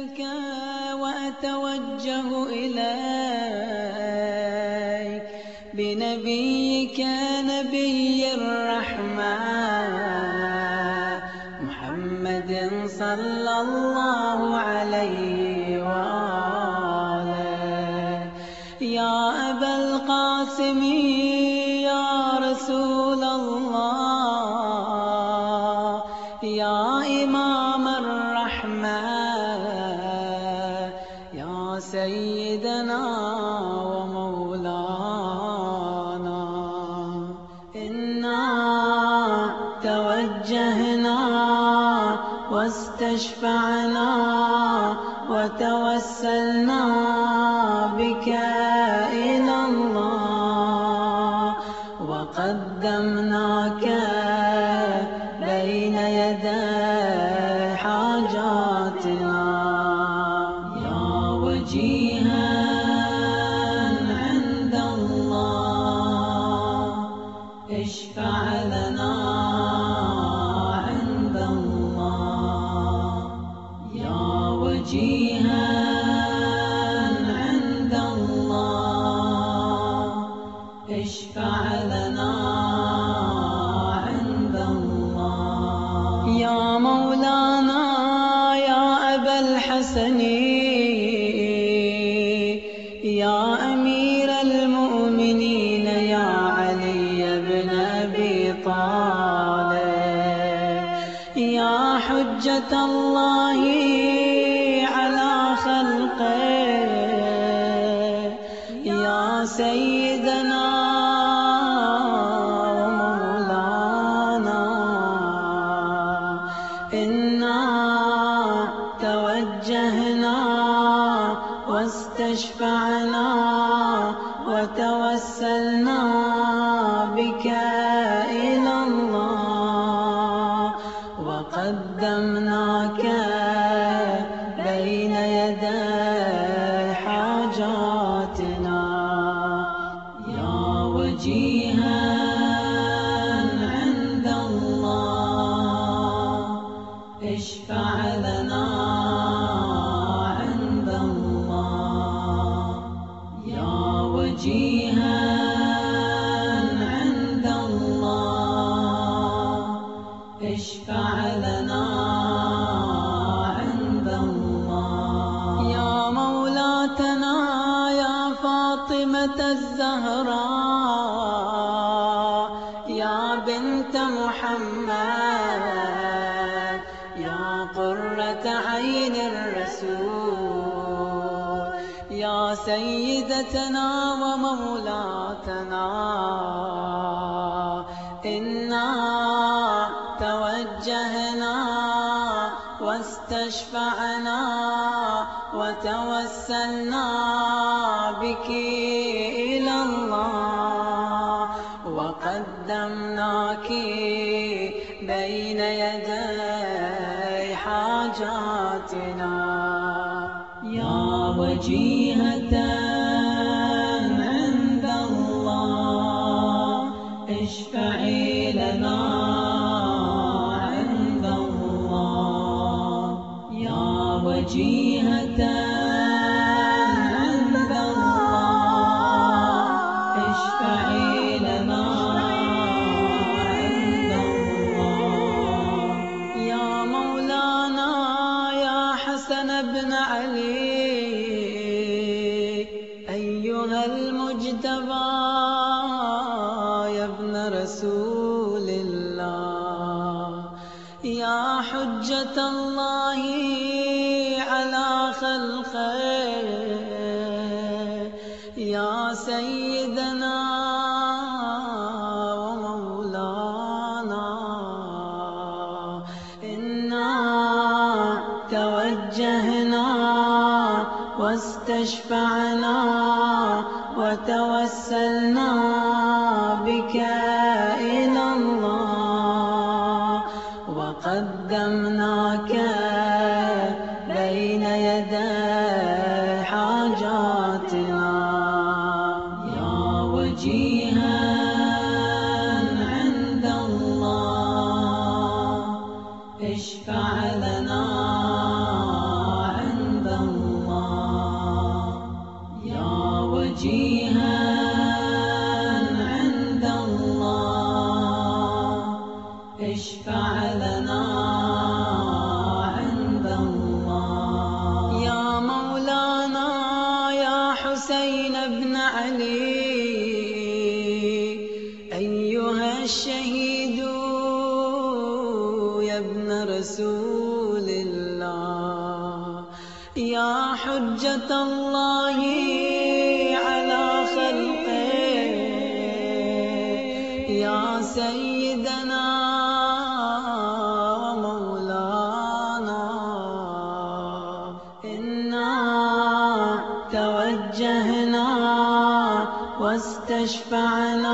أسألك وأتوجه إليك بنبيك نبي الرحمة محمد صلى الله عليه وآله. يا أبا القاسم يا رسول الله، يا إمام الرحمة، يا سيدنا ومولانا. إنا توجهنا واستشفعنا وتوسلنا بك إلى الله، وقدمناك بين يدي حاجاتنا. يا وجيها عند الله اشفع لنا عند الله. يا وجيها عند الله اشفع لنا عند الله. يا مولانا يا أبا الحسن يا أمير المؤمنين يا علي بن أبي طالب، يا حجة الله على خلقه، يا سيدنا ومولانا. إنا توجهنا واستشفعنا وتوسلنا بك إلى الله، وقدمناك بين يدي حاجاتنا. يا وجيها عند الله اشفع لنا عند الله. يا وجيها عند الله اشفع لنا عند الله. يا مولاتنا يا فاطمة الزهراء، يا بنت محمد، يا قرة عين الرسول، يا سيدتنا ومولاتنا. إنا توجهنا واستشفعنا وتوسلنا بك إلى الله، وقدمناك بين يدي حاجاتنا. يا وجيهة عند الله اشفعي لنا عند الله. يا وجيهة عند الله اشفعي لنا عند الله. يا مولانا يا حسن بن علي أيها المجتبى يا ابن رسول الله، يا حجة الله على خلقه، يا سيدنا ومولانا. إنا توجهنا واستشفعنا وتوسلنا بك إلى الله، وقدمناك بين يدي حاجاتنا. يا وجيها عند الله اشفع لنا عند وجيها عند الله اشفع لنا عند الله. يا مولانا يا حسين بن علي أيها الشهيد يا ابن رسول الله، يا حجة الله على خلقه، يا سيدنا ومولانا. إنا توجهنا واستشفعنا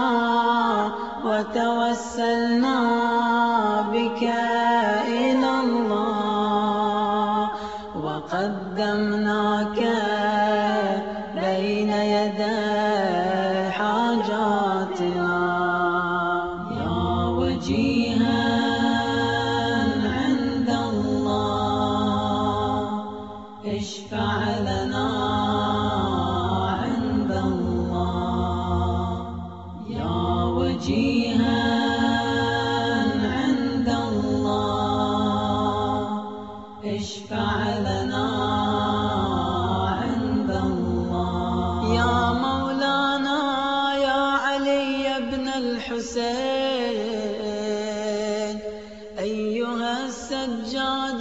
وتوسلنا بك إلى الله، وقدمناك بين يدي حاجاتنا. يا وجيها عند الله اشفع لنا عند الله. يا وجيها عند الله اشفع لنا عند الله. يا مولانا يا علي بن الحسين أيها السجاد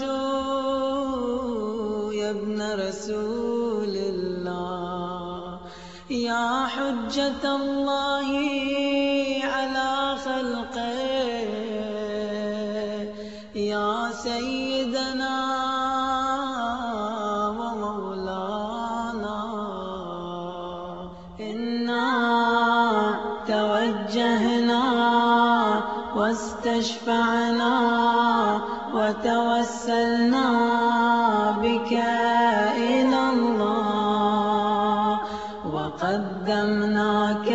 يا ابن رسول الله، يا حجة الله على خلقه، يا سيدنا ومولانا. إنا توجهنا واستشفعنا وتوسلنا بك إلى الله، وقدمناك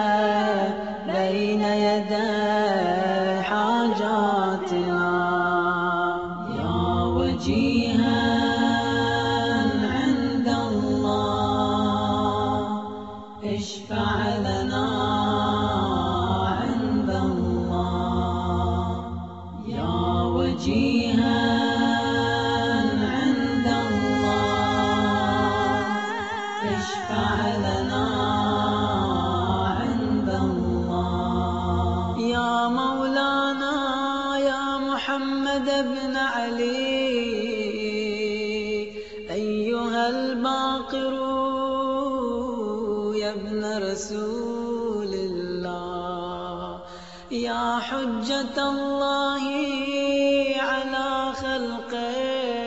بين يدي حاجاتنا. يا وجيها عند الله اشفع لنا عند الله. يا وجيها عند الله اشفع لنا عند الله. يا مولانا يا محمد بن علي أيها الباقر يا ابن رسول الله، يا حجة الله على خلقه،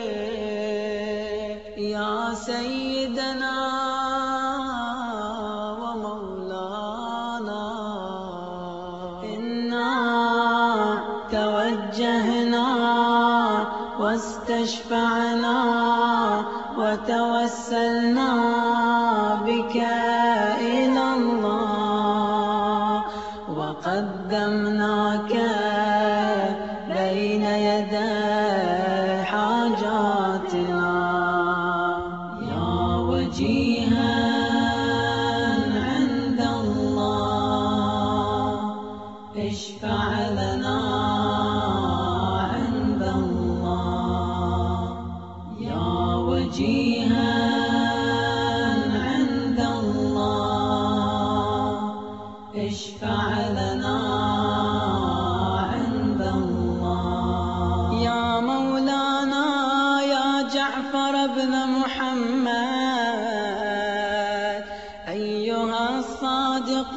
يا سيدنا ومولانا. إنا توجهنا واستشفعنا وتوسلنا بك إلى الله، وقدمناك بين يدي حاجاتنا. يا وجيها عند الله اشفع لنا عند الله. يا وجيها عند الله اشفع لنا عند الله. يا مولانا يا جعفر بن محمد أيها الصادق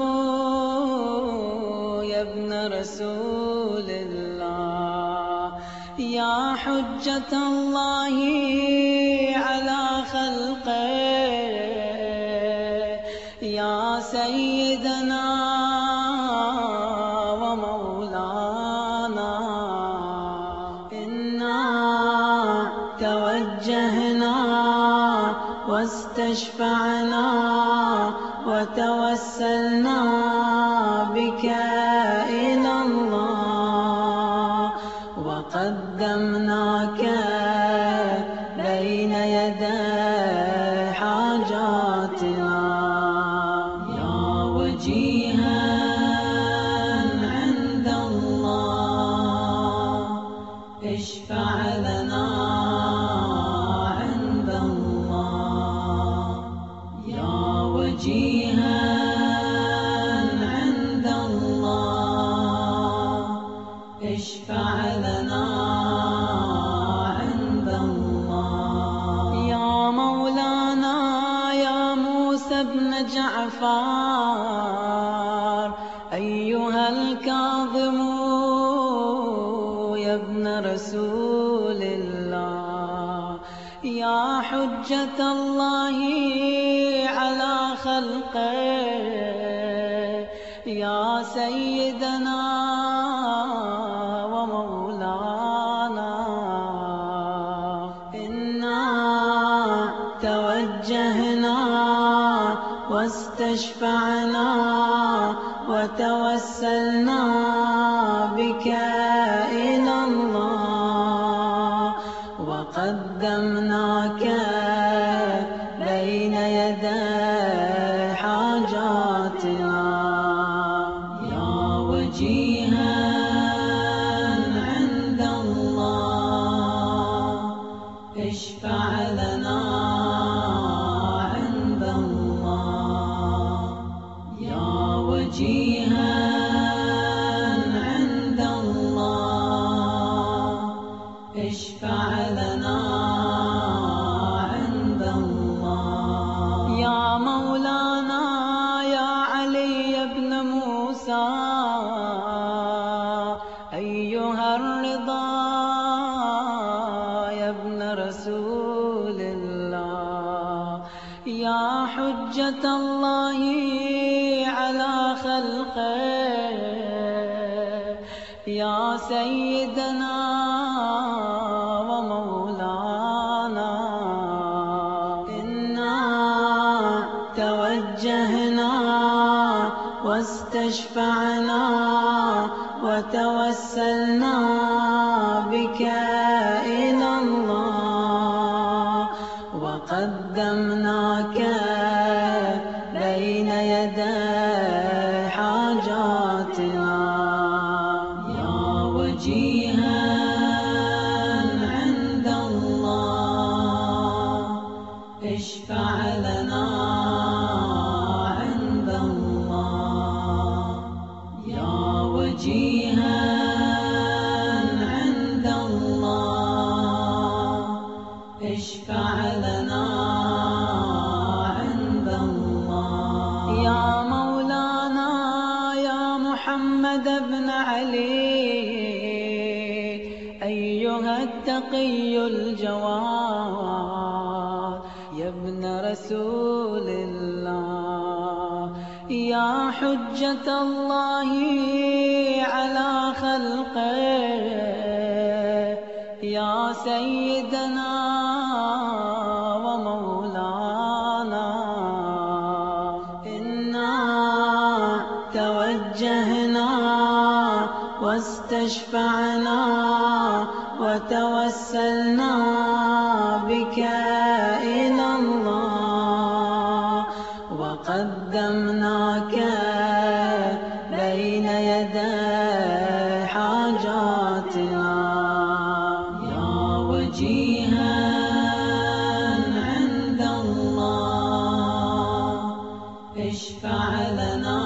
يا ابن رسول الله، يا حجة الله على خلقه، يا سيدنا ومولانا. إنا توجهنا واستشفعنا وتوسلنا بك إلى الله، وقدمناك بين يدي حاجاتنا. اشفع لنا عند الله يا وجيها عند الله اشفع لنا عند الله يا مولانا يا موسى بن جعفر أيها الكاظم يا ابن رسول الله يا حجة الله على خلقه يا سيدنا ومولانا إنا توجهنا واستشفعنا وتوسلنا بك إلى الله وقدمناك بين يدي حاجاتنا يا وجيها عند الله اشفع لنا عند الله يا وجيها عند الله اشفع لنا عند الله يا مولانا يا علي بن موسى أيها الرضا يا ابن رسول الله يا حجة الله على خلقه يا سيدنا ومولانا إنا توجهنا واستشفعنا وتوسلنا بك إلى الله وقدمناك بين يدي حاجاتنا يا وجيها عند الله اشفع لنا عند الله يا وجيها عند الله اشفع لنا عند الله يا مولانا يا محمد بن علي أيها التقي الجواد يا ابن رسول الله يا حجة الله على خلقه يا سيدنا ومولانا إنا توجهنا واستشفعنا وتوسلنا بك إلى الله وقدمناك بين يدي حاجاتنا يا وجيها عند الله اشفع لنا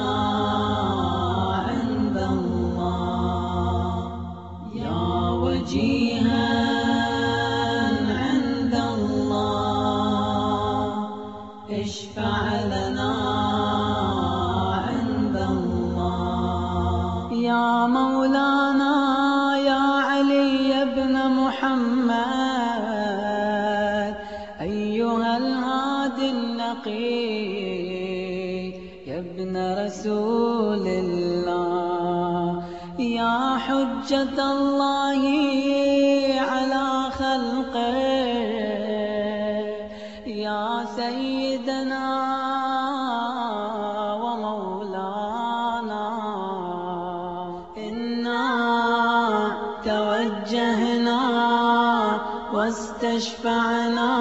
عند الله يا وجيها عند الله اشفع لنا عند الله يا مولانا يا علي بن محمد أيها الهادي النقي يا ابن رسول الله يا حجة الله على خلقه يا سيدنا ومولانا إنا توجهنا واستشفعنا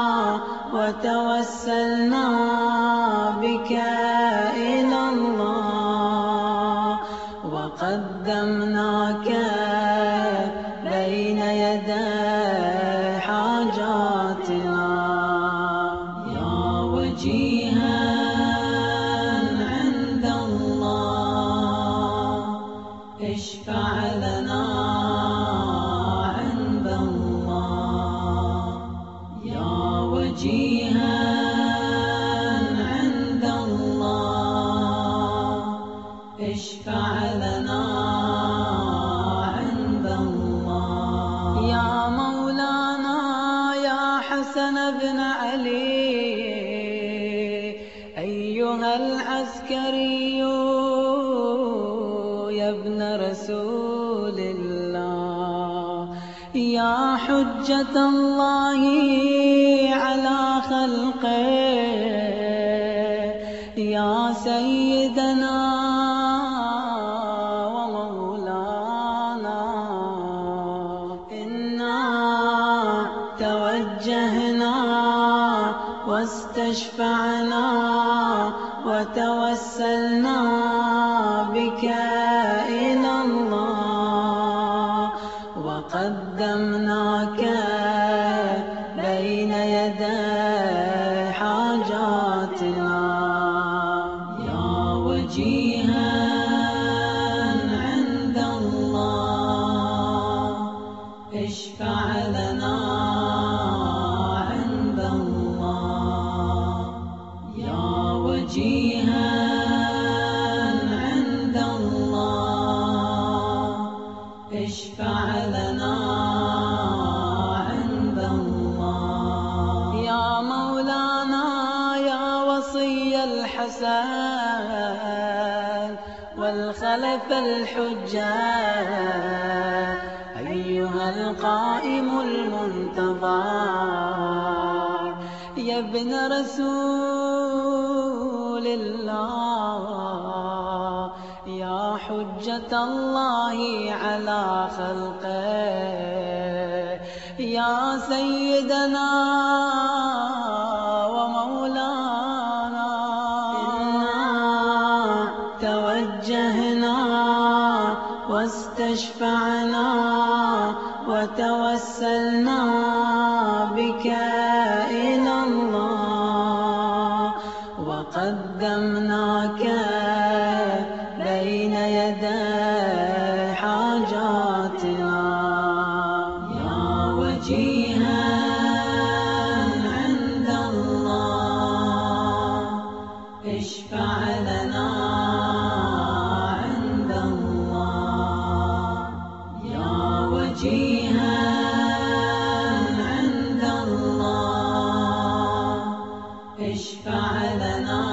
وتوسلنا بك إلى الله وقدمناك بين يدي وجيها عند الله اشفع لنا عند الله. يا مولانا يا حسن بن علي أيها العسكري يا ابن رسول الله، يا حجة الله على خلقه، يا سيدنا ومولانا. إنا توجهنا واستشفعنا وتوسلنا بك إلى الله، وقدمناك بين يدي حاجاتنا. يا وجيها عند الله اشفع لنا عند الله. يا وجيها عند الله اشفع لنا عند الله. يا مولانا يا وصي الحسن والخلف الحجة، أيها القائم المنتظر يا ابن رسول الله، يا حجة الله على خلقه، يا سيدنا ومولانا. إنا توجهنا واستشفعنا وتوسلنا بك إلى الله، وقدمناك بين يدي حاجاتنا. يا وجيها عند الله اشفع لنا عند الله. يا وجيها عند الله اشفع لنا